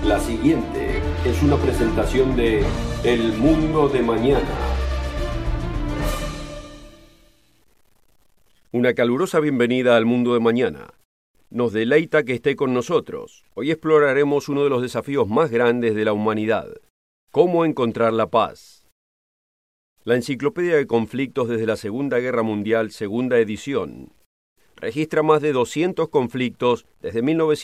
La siguiente es una presentación de El Mundo de Mañana. Una calurosa bienvenida al Mundo de Mañana. Nos deleita que esté con nosotros. Hoy exploraremos uno de los desafíos más grandes de la humanidad: ¿cómo encontrar la paz? La Enciclopedia de Conflictos desde la Segunda Guerra Mundial, segunda edición, registra más de 200 conflictos desde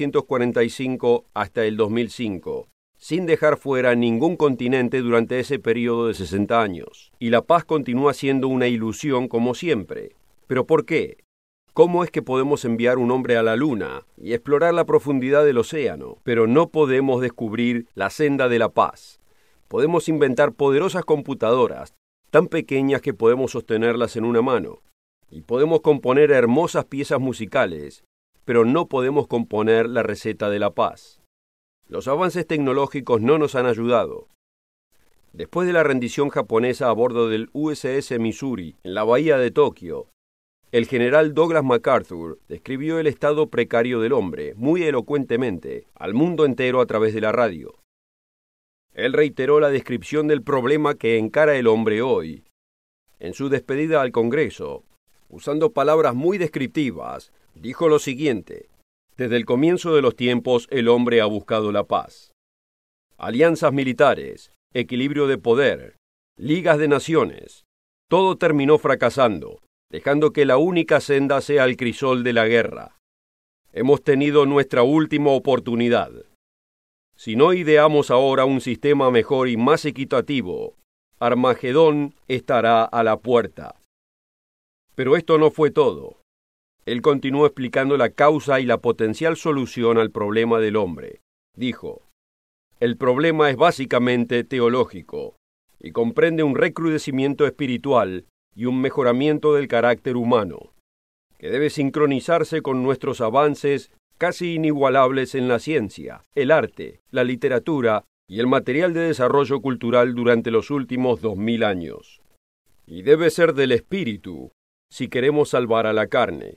1945 hasta el 2005, sin dejar fuera ningún continente durante ese periodo de 60 años. Y la paz continúa siendo una ilusión como siempre. ¿Pero por qué? ¿Cómo es que podemos enviar un hombre a la Luna y explorar la profundidad del océano, pero no podemos descubrir la senda de la paz? Podemos inventar poderosas computadoras, tan pequeñas que podemos sostenerlas en una mano, y podemos componer hermosas piezas musicales, pero no podemos componer la receta de la paz. Los avances tecnológicos no nos han ayudado. Después de la rendición japonesa a bordo del USS Missouri, en la bahía de Tokio, el general Douglas MacArthur describió el estado precario del hombre, muy elocuentemente, al mundo entero a través de la radio. Él reiteró la descripción del problema que encara el hombre hoy. En su despedida al Congreso, usando palabras muy descriptivas, dijo lo siguiente: desde el comienzo de los tiempos el hombre ha buscado la paz. Alianzas militares, equilibrio de poder, ligas de naciones, todo terminó fracasando, dejando que la única senda sea el crisol de la guerra. Hemos tenido nuestra última oportunidad. Si no ideamos ahora un sistema mejor y más equitativo, Armagedón estará a la puerta. Pero esto no fue todo. Él continuó explicando la causa y la potencial solución al problema del hombre. Dijo: el problema es básicamente teológico y comprende un recrudecimiento espiritual y un mejoramiento del carácter humano, que debe sincronizarse con nuestros avances casi inigualables en la ciencia, el arte, la literatura y el material de desarrollo cultural durante los últimos 2000 años. Y debe ser del espíritu, si queremos salvar a la carne.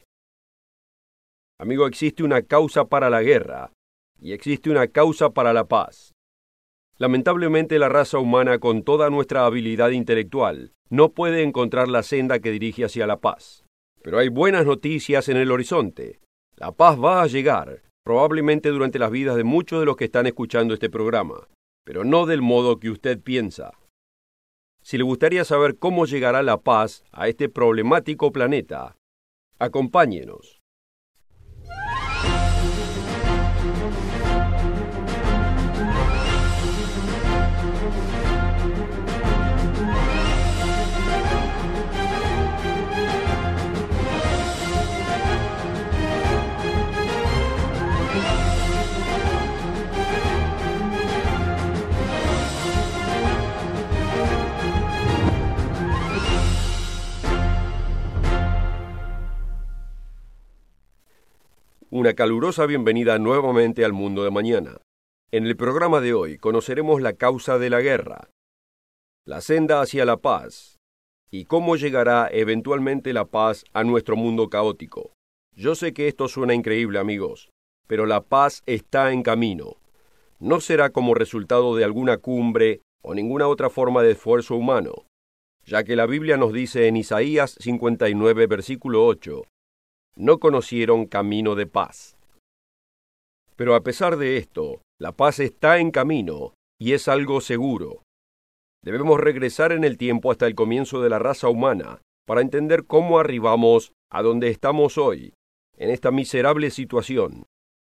Amigo, existe una causa para la guerra y existe una causa para la paz. Lamentablemente, la raza humana, con toda nuestra habilidad intelectual, no puede encontrar la senda que dirige hacia la paz. Pero hay buenas noticias en el horizonte. La paz va a llegar, probablemente durante las vidas de muchos de los que están escuchando este programa, pero no del modo que usted piensa. Si le gustaría saber cómo llegará la paz a este problemático planeta, acompáñenos. Una calurosa bienvenida nuevamente al Mundo de Mañana. En el programa de hoy conoceremos la causa de la guerra, la senda hacia la paz y cómo llegará eventualmente la paz a nuestro mundo caótico. Yo sé que esto suena increíble, amigos, pero la paz está en camino. No será como resultado de alguna cumbre o ninguna otra forma de esfuerzo humano, ya que la Biblia nos dice en Isaías 59, versículo 8, no conocieron camino de paz. Pero a pesar de esto, la paz está en camino y es algo seguro. Debemos regresar en el tiempo hasta el comienzo de la raza humana para entender cómo arribamos a donde estamos hoy, en esta miserable situación.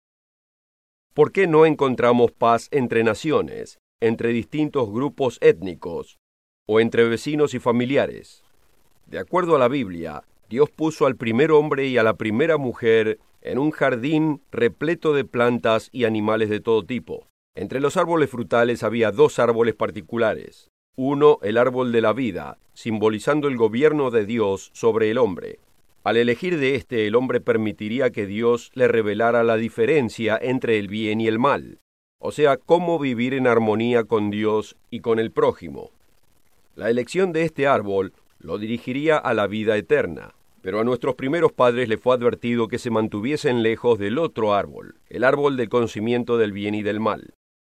¿Por qué no encontramos paz entre naciones, entre distintos grupos étnicos o entre vecinos y familiares? De acuerdo a la Biblia, Dios puso al primer hombre y a la primera mujer en un jardín repleto de plantas y animales de todo tipo. Entre los árboles frutales había dos árboles particulares. Uno, el árbol de la vida, simbolizando el gobierno de Dios sobre el hombre. Al elegir de este, el hombre permitiría que Dios le revelara la diferencia entre el bien y el mal, o sea, cómo vivir en armonía con Dios y con el prójimo. La elección de este árbol lo dirigiría a la vida eterna, pero a nuestros primeros padres les fue advertido que se mantuviesen lejos del otro árbol, el árbol del conocimiento del bien y del mal.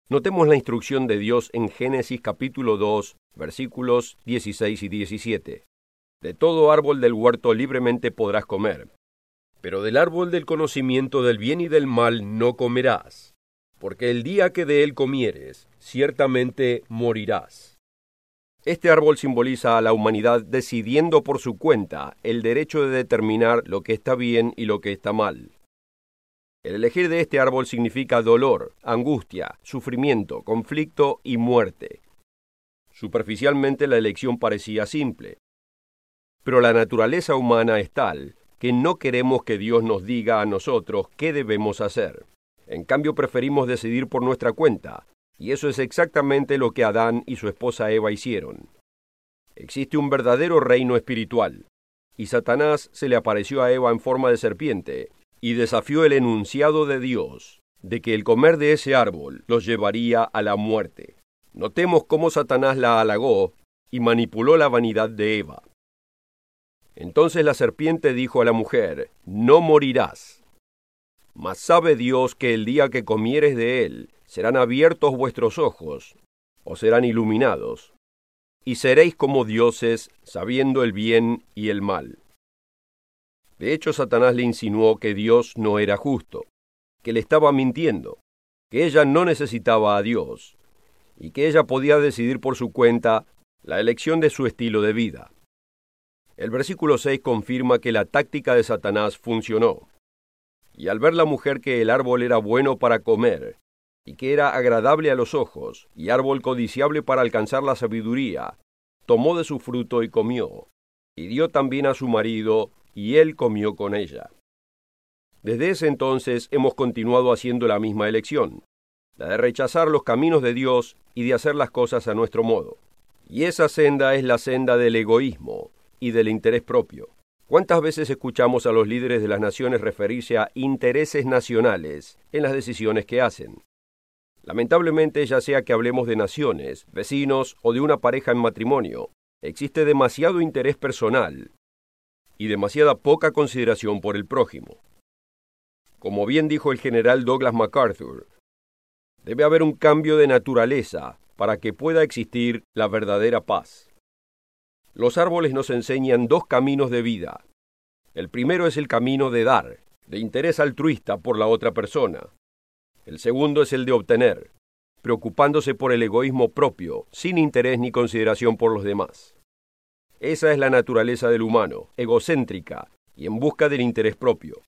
Notemos la instrucción de Dios en Génesis capítulo 2, versículos 16 y 17. De todo árbol del huerto libremente podrás comer, pero del árbol del conocimiento del bien y del mal no comerás, porque el día que de él comieres, ciertamente morirás. Este árbol simboliza a la humanidad decidiendo por su cuenta el derecho de determinar lo que está bien y lo que está mal. El elegir de este árbol significa dolor, angustia, sufrimiento, conflicto y muerte. Superficialmente la elección parecía simple, pero la naturaleza humana es tal que no queremos que Dios nos diga a nosotros qué debemos hacer. En cambio, preferimos decidir por nuestra cuenta, y eso es exactamente lo que Adán y su esposa Eva hicieron. Existe un verdadero reino espiritual, y Satanás se le apareció a Eva en forma de serpiente, y desafió el enunciado de Dios, de que el comer de ese árbol los llevaría a la muerte. Notemos cómo Satanás la halagó y manipuló la vanidad de Eva. Entonces la serpiente dijo a la mujer, no morirás. Mas sabe Dios que el día que comieres de él, serán abiertos vuestros ojos, o serán iluminados, y seréis como dioses, sabiendo el bien y el mal. De hecho, Satanás le insinuó que Dios no era justo, que le estaba mintiendo, que ella no necesitaba a Dios, y que ella podía decidir por su cuenta la elección de su estilo de vida. El versículo 6 confirma que la táctica de Satanás funcionó. Y al ver la mujer que el árbol era bueno para comer, y que era agradable a los ojos, y árbol codiciable para alcanzar la sabiduría, tomó de su fruto y comió, y dio también a su marido, y él comió con ella. Desde ese entonces hemos continuado haciendo la misma elección, la de rechazar los caminos de Dios y de hacer las cosas a nuestro modo. Y esa senda es la senda del egoísmo y del interés propio. ¿Cuántas veces escuchamos a los líderes de las naciones referirse a intereses nacionales en las decisiones que hacen? Lamentablemente, ya sea que hablemos de naciones, vecinos o de una pareja en matrimonio, existe demasiado interés personal y demasiada poca consideración por el prójimo. Como bien dijo el general Douglas MacArthur, debe haber un cambio de naturaleza para que pueda existir la verdadera paz. Los árboles nos enseñan dos caminos de vida. El primero es el camino de dar, de interés altruista por la otra persona. El segundo es el de obtener, preocupándose por el egoísmo propio, sin interés ni consideración por los demás. Esa es la naturaleza del humano, egocéntrica y en busca del interés propio.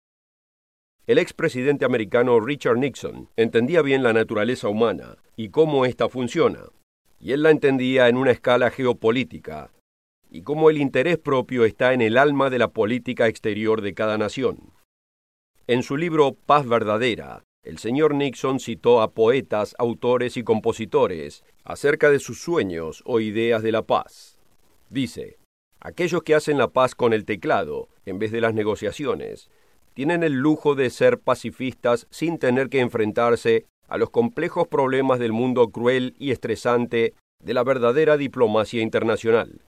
El expresidente americano Richard Nixon entendía bien la naturaleza humana y cómo ésta funciona, y él la entendía en una escala geopolítica, y cómo el interés propio está en el alma de la política exterior de cada nación. En su libro Paz Verdadera, el señor Nixon citó a poetas, autores y compositores acerca de sus sueños o ideas de la paz. Dice, aquellos que hacen la paz con el teclado, en vez de las negociaciones, tienen el lujo de ser pacifistas sin tener que enfrentarse a los complejos problemas del mundo cruel y estresante de la verdadera diplomacia internacional.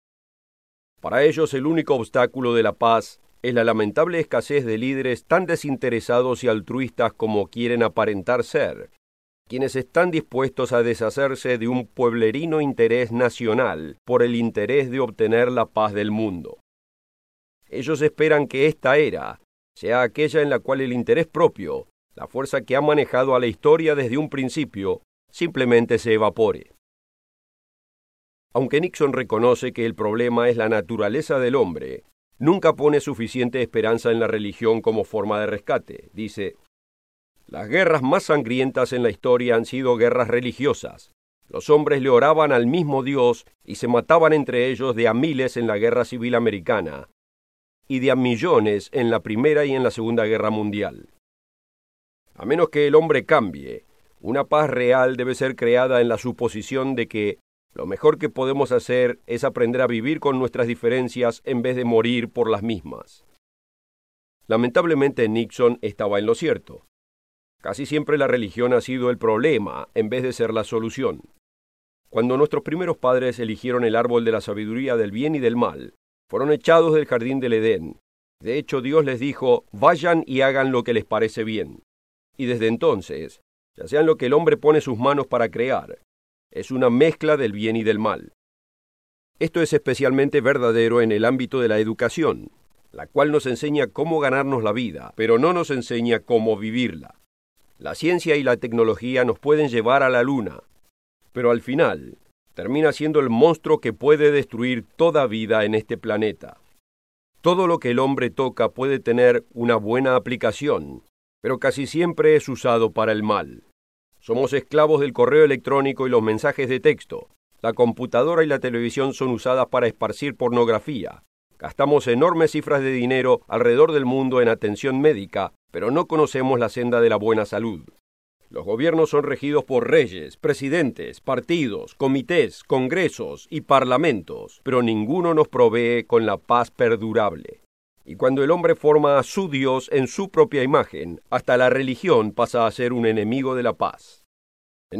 Para ellos el único obstáculo de la paz es la lamentable escasez de líderes tan desinteresados y altruistas como quieren aparentar ser, quienes están dispuestos a deshacerse de un pueblerino interés nacional por el interés de obtener la paz del mundo. Ellos esperan que esta era sea aquella en la cual el interés propio, la fuerza que ha manejado a la historia desde un principio, simplemente se evapore. Aunque Nixon reconoce que el problema es la naturaleza del hombre, nunca pone suficiente esperanza en la religión como forma de rescate. Dice, las guerras más sangrientas en la historia han sido guerras religiosas. Los hombres le oraban al mismo Dios y se mataban entre ellos de a miles en la Guerra Civil Americana y de a millones en la Primera y en la Segunda Guerra Mundial. A menos que el hombre cambie, una paz real debe ser creada en la suposición de que lo mejor que podemos hacer es aprender a vivir con nuestras diferencias en vez de morir por las mismas. Lamentablemente Nixon estaba en lo cierto. Casi siempre la religión ha sido el problema en vez de ser la solución. Cuando nuestros primeros padres eligieron el árbol de la sabiduría del bien y del mal, fueron echados del jardín del Edén. De hecho, Dios les dijo, vayan y hagan lo que les parece bien. Y desde entonces, ya sea en lo que el hombre pone sus manos para crear, es una mezcla del bien y del mal. Esto es especialmente verdadero en el ámbito de la educación, la cual nos enseña cómo ganarnos la vida, pero no nos enseña cómo vivirla. La ciencia y la tecnología nos pueden llevar a la luna, pero al final termina siendo el monstruo que puede destruir toda vida en este planeta. Todo lo que el hombre toca puede tener una buena aplicación, pero casi siempre es usado para el mal. Somos esclavos del correo electrónico y los mensajes de texto. La computadora y la televisión son usadas para esparcir pornografía. Gastamos enormes cifras de dinero alrededor del mundo en atención médica, pero no conocemos la senda de la buena salud. Los gobiernos son regidos por reyes, presidentes, partidos, comités, congresos y parlamentos, pero ninguno nos provee con la paz perdurable. Y cuando el hombre forma a su Dios en su propia imagen, hasta la religión pasa a ser un enemigo de la paz. En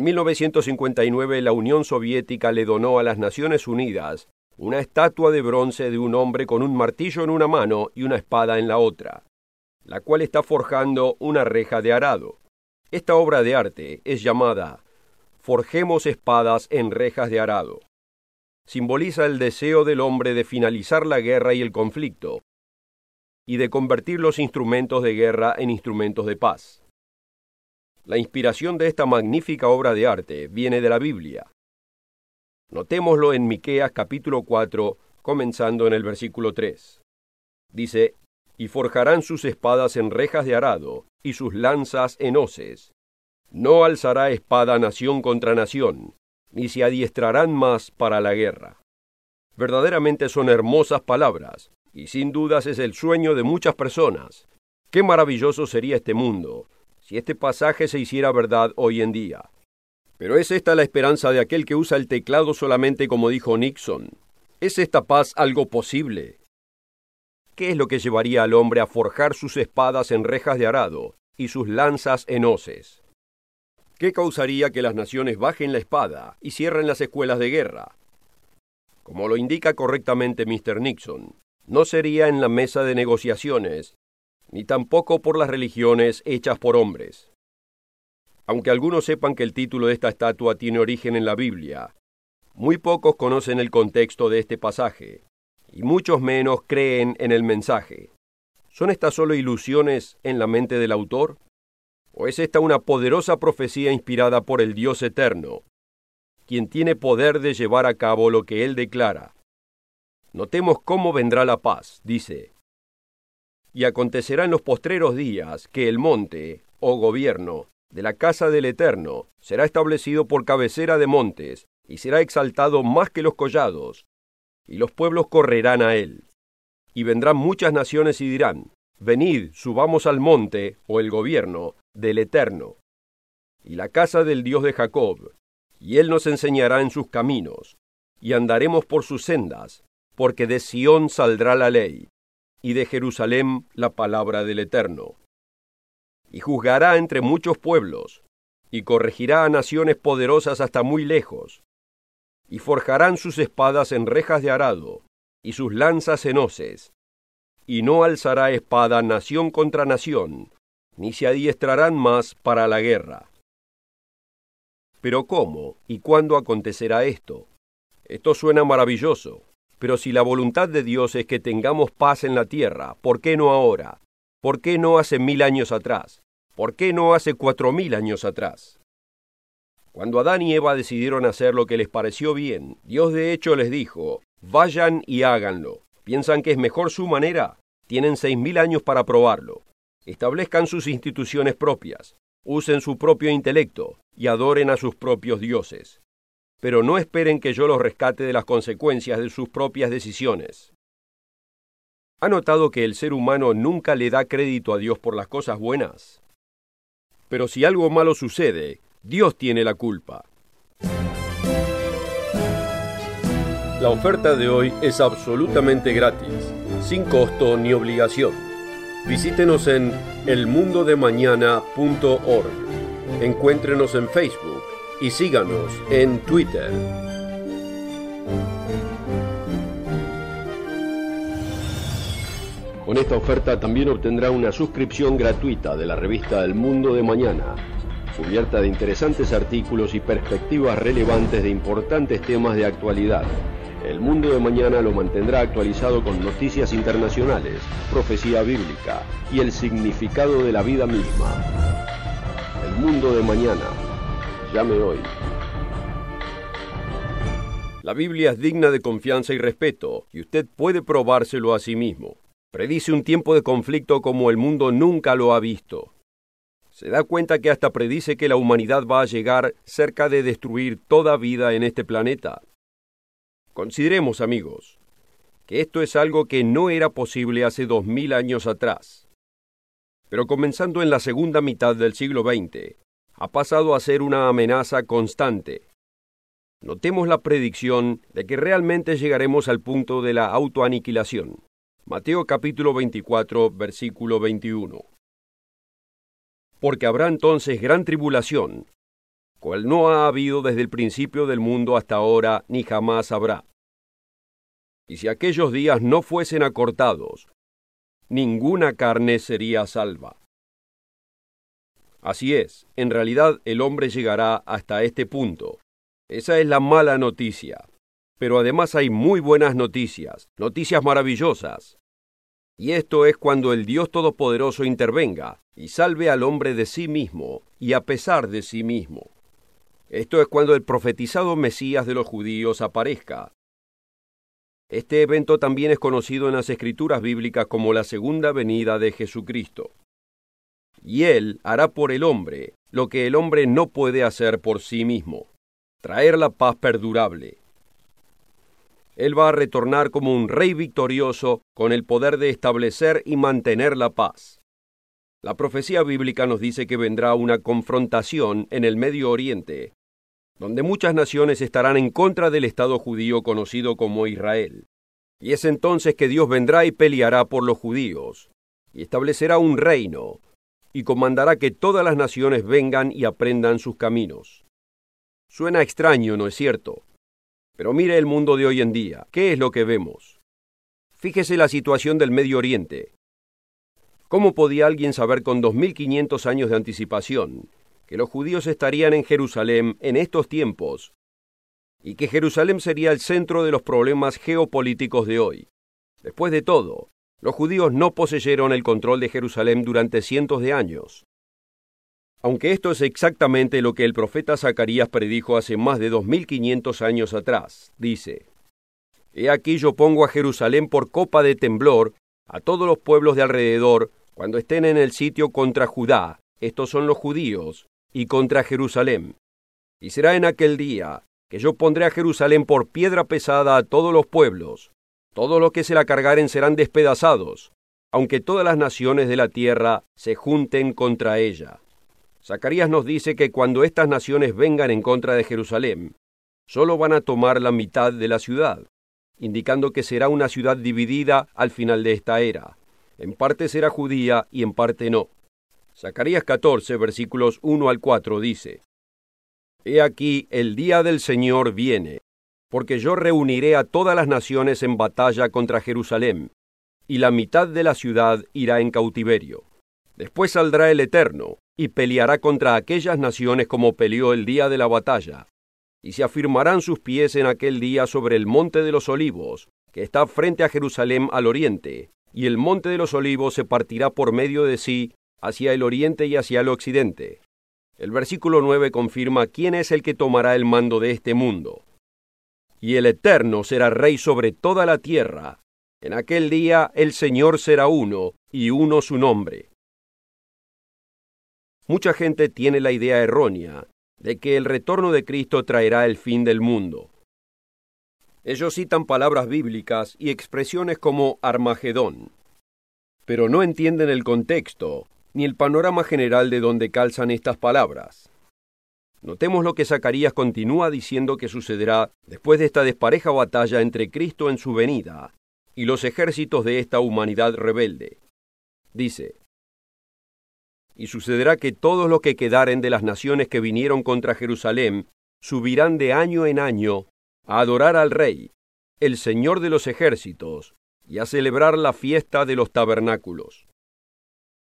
1959 la Unión Soviética le donó a las Naciones Unidas una estatua de bronce de un hombre con un martillo en una mano y una espada en la otra, la cual está forjando una reja de arado. Esta obra de arte es llamada Forjemos espadas en rejas de arado. Simboliza el deseo del hombre de finalizar la guerra y el conflicto, y de convertir los instrumentos de guerra en instrumentos de paz. La inspiración de esta magnífica obra de arte viene de la Biblia. Notémoslo en Miqueas capítulo 4, comenzando en el versículo 3. Dice, y forjarán sus espadas en rejas de arado, y sus lanzas en hoces. No alzará espada nación contra nación, ni se adiestrarán más para la guerra. Verdaderamente son hermosas palabras, y sin dudas es el sueño de muchas personas. Qué maravilloso sería este mundo, si este pasaje se hiciera verdad hoy en día. Pero ¿es esta la esperanza de aquel que usa el teclado solamente como dijo Nixon? ¿Es esta paz algo posible? ¿Qué es lo que llevaría al hombre a forjar sus espadas en rejas de arado y sus lanzas en hoces? ¿Qué causaría que las naciones bajen la espada y cierren las escuelas de guerra? Como lo indica correctamente Mr. Nixon, no sería en la mesa de negociaciones, ni tampoco por las religiones hechas por hombres. Aunque algunos sepan que el título de esta estatua tiene origen en la Biblia, muy pocos conocen el contexto de este pasaje, y muchos menos creen en el mensaje. ¿Son estas solo ilusiones en la mente del autor? ¿O es esta una poderosa profecía inspirada por el Dios eterno, quien tiene poder de llevar a cabo lo que Él declara? Notemos cómo vendrá la paz, dice. Y acontecerá en los postreros días que el monte, o gobierno, de la casa del Eterno será establecido por cabecera de montes, y será exaltado más que los collados, y los pueblos correrán a él. Y vendrán muchas naciones y dirán, venid, subamos al monte, o el gobierno, del Eterno, y la casa del Dios de Jacob, y él nos enseñará en sus caminos, y andaremos por sus sendas, porque de Sión saldrá la ley, y de Jerusalén la palabra del Eterno. Y juzgará entre muchos pueblos, y corregirá a naciones poderosas hasta muy lejos, y forjarán sus espadas en rejas de arado, y sus lanzas en hoces, y no alzará espada nación contra nación, ni se adiestrarán más para la guerra. Pero ¿cómo y cuándo acontecerá esto? Esto suena maravilloso, pero si la voluntad de Dios es que tengamos paz en la tierra, ¿por qué no ahora? ¿Por qué no hace 1000 años atrás? ¿Por qué no hace 4000 años atrás? Cuando Adán y Eva decidieron hacer lo que les pareció bien, Dios de hecho les dijo, vayan y háganlo. ¿Piensan que es mejor su manera? Tienen 6000 años para probarlo. Establezcan sus instituciones propias, usen su propio intelecto y adoren a sus propios dioses. Pero no esperen que yo los rescate de las consecuencias de sus propias decisiones. ¿Ha notado que el ser humano nunca le da crédito a Dios por las cosas buenas? Pero si algo malo sucede, Dios tiene la culpa. La oferta de hoy es absolutamente gratis, sin costo ni obligación. Visítenos en elmundodemañana.org. Encuéntrenos en Facebook y síganos en Twitter. Con esta oferta también obtendrá una suscripción gratuita de la revista El Mundo de Mañana. cubierta de interesantes artículos y perspectivas relevantes de importantes temas de actualidad. El Mundo de Mañana lo mantendrá actualizado con noticias internacionales, profecía bíblica y el significado de la vida misma. El Mundo de Mañana. Llame hoy. La Biblia es digna de confianza y respeto, y usted puede probárselo a sí mismo. Predice un tiempo de conflicto como el mundo nunca lo ha visto. Se da cuenta que hasta predice que la humanidad va a llegar cerca de destruir toda vida en este planeta. Consideremos, amigos, que esto es algo que no era posible hace 2000 años atrás. Pero comenzando en la segunda mitad del siglo XX, ha pasado a ser una amenaza constante. Notemos la predicción de que realmente llegaremos al punto de la autoaniquilación. Mateo capítulo 24, versículo 21. Porque habrá entonces gran tribulación, cual no ha habido desde el principio del mundo hasta ahora, ni jamás habrá. Y si aquellos días no fuesen acortados, ninguna carne sería salva. Así es, en realidad el hombre llegará hasta este punto. Esa es la mala noticia. Pero además hay muy buenas noticias, noticias maravillosas. Y esto es cuando el Dios Todopoderoso intervenga y salve al hombre de sí mismo y a pesar de sí mismo. Esto es cuando el profetizado Mesías de los judíos aparezca. Este evento también es conocido en las Escrituras bíblicas como la segunda venida de Jesucristo. Y Él hará por el hombre lo que el hombre no puede hacer por sí mismo. Traer la paz perdurable. Él va a retornar como un rey victorioso con el poder de establecer y mantener la paz. La profecía bíblica nos dice que vendrá una confrontación en el Medio Oriente, donde muchas naciones estarán en contra del Estado judío conocido como Israel. Y es entonces que Dios vendrá y peleará por los judíos, y establecerá un reino, y comandará que todas las naciones vengan y aprendan sus caminos. Suena extraño, ¿no es cierto? Pero mire el mundo de hoy en día. ¿Qué es lo que vemos? Fíjese la situación del Medio Oriente. ¿Cómo podía alguien saber con 2500 años de anticipación que los judíos estarían en Jerusalén en estos tiempos y que Jerusalén sería el centro de los problemas geopolíticos de hoy? Después de todo, los judíos no poseyeron el control de Jerusalén durante cientos de años. Aunque esto es exactamente lo que el profeta Zacarías predijo hace más de 2500 años atrás, dice: He aquí yo pongo a Jerusalén por copa de temblor a todos los pueblos de alrededor cuando estén en el sitio contra Judá, estos son los judíos, y contra Jerusalén. Y será en aquel día que yo pondré a Jerusalén por piedra pesada a todos los pueblos. Todos los que se la cargaren serán despedazados, aunque todas las naciones de la tierra se junten contra ella. Zacarías nos dice que cuando estas naciones vengan en contra de Jerusalén, solo van a tomar la mitad de la ciudad, indicando que será una ciudad dividida al final de esta era. En parte será judía y en parte no. Zacarías 14, versículos 1 al 4 dice: He aquí el día del Señor viene, porque yo reuniré a todas las naciones en batalla contra Jerusalén, y la mitad de la ciudad irá en cautiverio. Después saldrá el Eterno, y peleará contra aquellas naciones como peleó el día de la batalla, y se afirmarán sus pies en aquel día sobre el monte de los olivos, que está frente a Jerusalén al oriente, y el monte de los olivos se partirá por medio de sí hacia el oriente y hacia el occidente. El versículo 9 confirma quién es el que tomará el mando de este mundo. Y el Eterno será rey sobre toda la tierra. En aquel día el Señor será uno, y uno su nombre. Mucha gente tiene la idea errónea de que el retorno de Cristo traerá el fin del mundo. Ellos citan palabras bíblicas y expresiones como Armagedón, pero no entienden el contexto ni el panorama general de donde calzan estas palabras. Notemos lo que Zacarías continúa diciendo que sucederá después de esta despareja batalla entre Cristo en su venida y los ejércitos de esta humanidad rebelde. Dice: Y sucederá que todos los que quedaren de las naciones que vinieron contra Jerusalén subirán de año en año a adorar al Rey, el Señor de los ejércitos, y a celebrar la fiesta de los tabernáculos.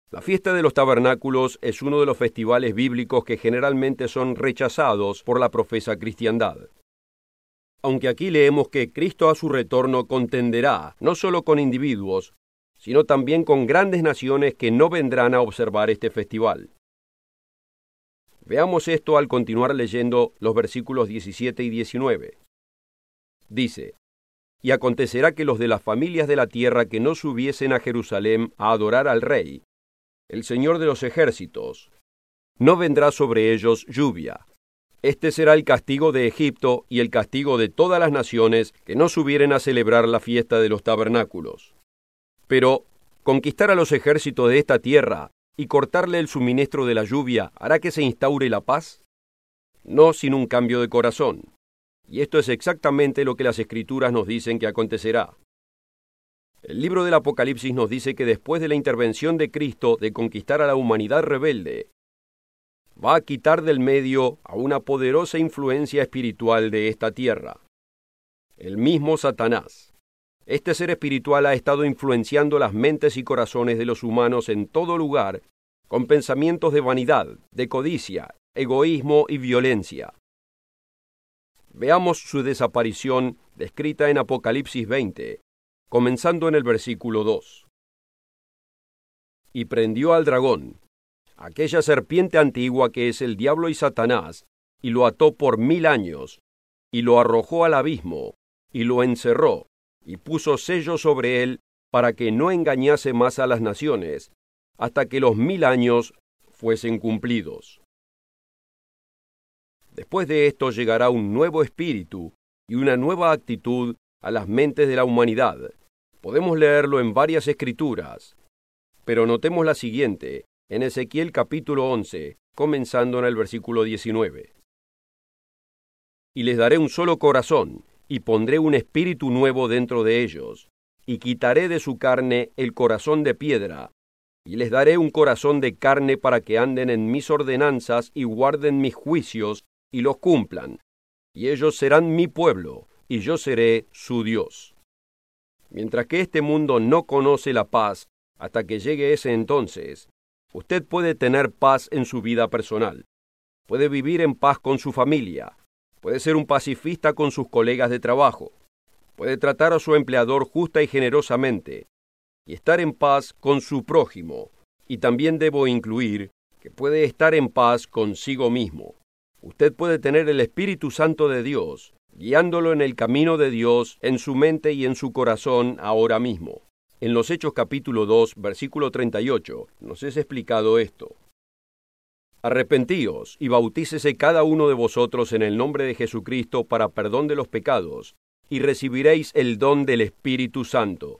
La fiesta de los tabernáculos es uno de los festivales bíblicos que generalmente son rechazados por la profesa cristiandad. Aunque aquí leemos que Cristo a su retorno contenderá no solo con individuos, sino también con grandes naciones que no vendrán a observar este festival. Veamos esto al continuar leyendo los versículos 17 y 19. Dice: Y acontecerá que los de las familias de la tierra que no subiesen a Jerusalén a adorar al Rey, el Señor de los ejércitos, no vendrá sobre ellos lluvia. Este será el castigo de Egipto y el castigo de todas las naciones que no subieren a celebrar la fiesta de los tabernáculos. Pero conquistar a los ejércitos de esta tierra y cortarle el suministro de la lluvia hará que se instaure la paz? No sin un cambio de corazón. Y esto es exactamente lo que las Escrituras nos dicen que acontecerá. El libro del Apocalipsis nos dice que después de la intervención de Cristo de conquistar a la humanidad rebelde, va a quitar del medio a una poderosa influencia espiritual de esta tierra, el mismo Satanás. Este ser espiritual ha estado influenciando las mentes y corazones de los humanos en todo lugar, con pensamientos de vanidad, de codicia, egoísmo y violencia. Veamos su desaparición descrita en Apocalipsis 20, comenzando en el versículo 2. Y prendió al dragón, aquella serpiente antigua que es el diablo y Satanás, y lo ató por 1000 años, y lo arrojó al abismo, y lo encerró, y puso sello sobre él, para que no engañase más a las naciones, hasta que los 1000 años fuesen cumplidos. Después de esto llegará un nuevo espíritu y una nueva actitud a las mentes de la humanidad. Podemos leerlo en varias escrituras, pero notemos la siguiente, en Ezequiel capítulo 11, comenzando en el versículo 19. Y les daré un solo corazón, y pondré un espíritu nuevo dentro de ellos, y quitaré de su carne el corazón de piedra, y les daré un corazón de carne para que anden en mis ordenanzas y guarden mis juicios y los cumplan, y ellos serán mi pueblo, y yo seré su Dios. Mientras que este mundo no conoce la paz, hasta que llegue ese entonces, usted puede tener paz en su vida personal, puede vivir en paz con su familia, puede ser un pacifista con sus colegas de trabajo, puede tratar a su empleador justa y generosamente, y estar en paz con su prójimo, y también debo incluir que puede estar en paz consigo mismo. Usted puede tener el Espíritu Santo de Dios, guiándolo en el camino de Dios en su mente y en su corazón ahora mismo. En los Hechos capítulo 2, versículo 38, nos es explicado esto. Arrepentíos y bautícese cada uno de vosotros en el nombre de Jesucristo para perdón de los pecados, y recibiréis el don del Espíritu Santo.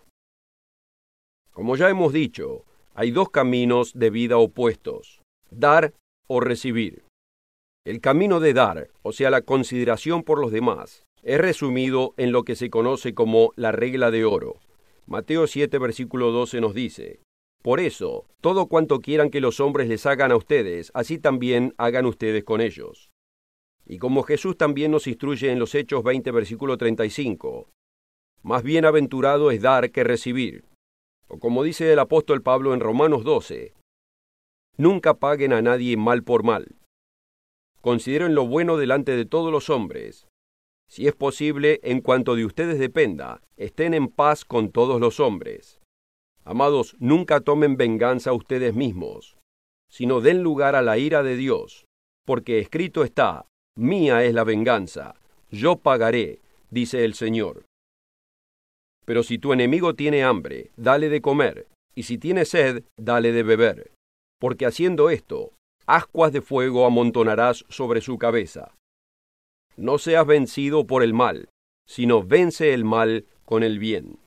Como ya hemos dicho, hay dos caminos de vida opuestos, dar o recibir. El camino de dar, o sea, la consideración por los demás, es resumido en lo que se conoce como la regla de oro. Mateo 7, versículo 12 nos dice: Por eso, todo cuanto quieran que los hombres les hagan a ustedes, así también hagan ustedes con ellos. Y como Jesús también nos instruye en los Hechos 20, versículo 35, más bienaventurado es dar que recibir. O como dice el apóstol Pablo en Romanos 12, nunca paguen a nadie mal por mal. Consideren lo bueno delante de todos los hombres. Si es posible, en cuanto de ustedes dependa, estén en paz con todos los hombres. Amados, nunca tomen venganza ustedes mismos, sino den lugar a la ira de Dios, porque escrito está: mía es la venganza, yo pagaré, dice el Señor. Pero si tu enemigo tiene hambre, dale de comer, y si tiene sed, dale de beber, porque haciendo esto, ascuas de fuego amontonarás sobre su cabeza. No seas vencido por el mal, sino vence el mal con el bien.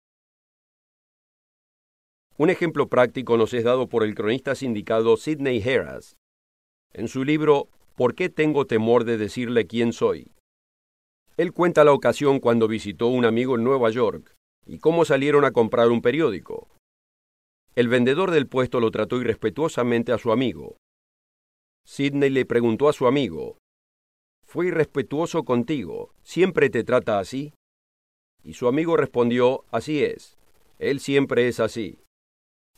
Un ejemplo práctico nos es dado por el cronista sindicado Sidney Harris en su libro ¿Por qué tengo temor de decirle quién soy? Él cuenta la ocasión cuando visitó un amigo en Nueva York y cómo salieron a comprar un periódico. El vendedor del puesto lo trató irrespetuosamente a su amigo. Sidney le preguntó a su amigo: ¿Fue irrespetuoso contigo? ¿Siempre te trata así? Y su amigo respondió: así es, él siempre es así.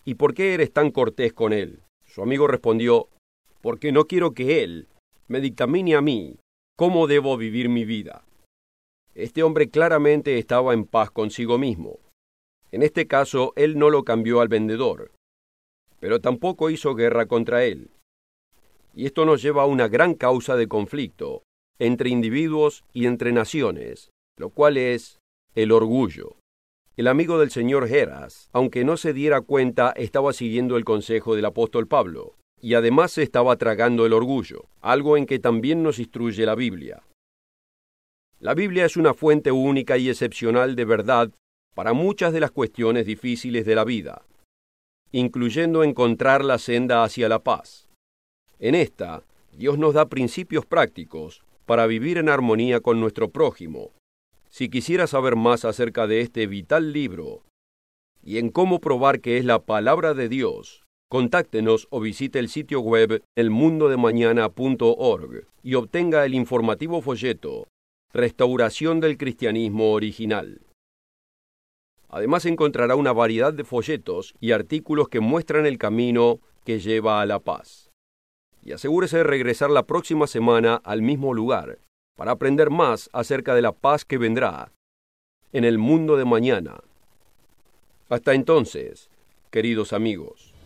¿y por qué eres tan cortés con él? Su amigo respondió, porque no quiero que él me dictamine a mí cómo debo vivir mi vida. Este hombre claramente estaba en paz consigo mismo. En este caso, él no lo cambió al vendedor, pero tampoco hizo guerra contra él. Y esto nos lleva a una gran causa de conflicto entre individuos y entre naciones, lo cual es el orgullo. El amigo del señor Geras, aunque no se diera cuenta, estaba siguiendo el consejo del apóstol Pablo, y además se estaba tragando el orgullo, algo en que también nos instruye la Biblia. La Biblia es una fuente única y excepcional de verdad para muchas de las cuestiones difíciles de la vida, incluyendo encontrar la senda hacia la paz. En esta, Dios nos da principios prácticos para vivir en armonía con nuestro prójimo. Si quisiera saber más acerca de este vital libro y en cómo probar que es la palabra de Dios, contáctenos o visite el sitio web elmundodemañana.org y obtenga el informativo folleto Restauración del Cristianismo Original. Además encontrará una variedad de folletos y artículos que muestran el camino que lleva a la paz. Y asegúrese de regresar la próxima semana al mismo lugar para aprender más acerca de la paz que vendrá en el mundo de mañana. Hasta entonces, queridos amigos.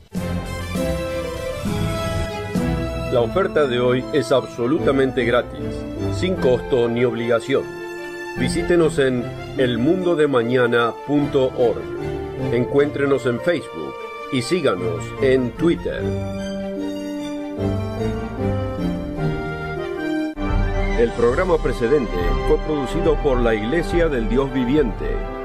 La oferta de hoy es absolutamente gratis, sin costo ni obligación. Visítenos en elmundodemañana.org. Encuéntrenos en Facebook y síganos en Twitter. El programa precedente fue producido por la Iglesia del Dios Viviente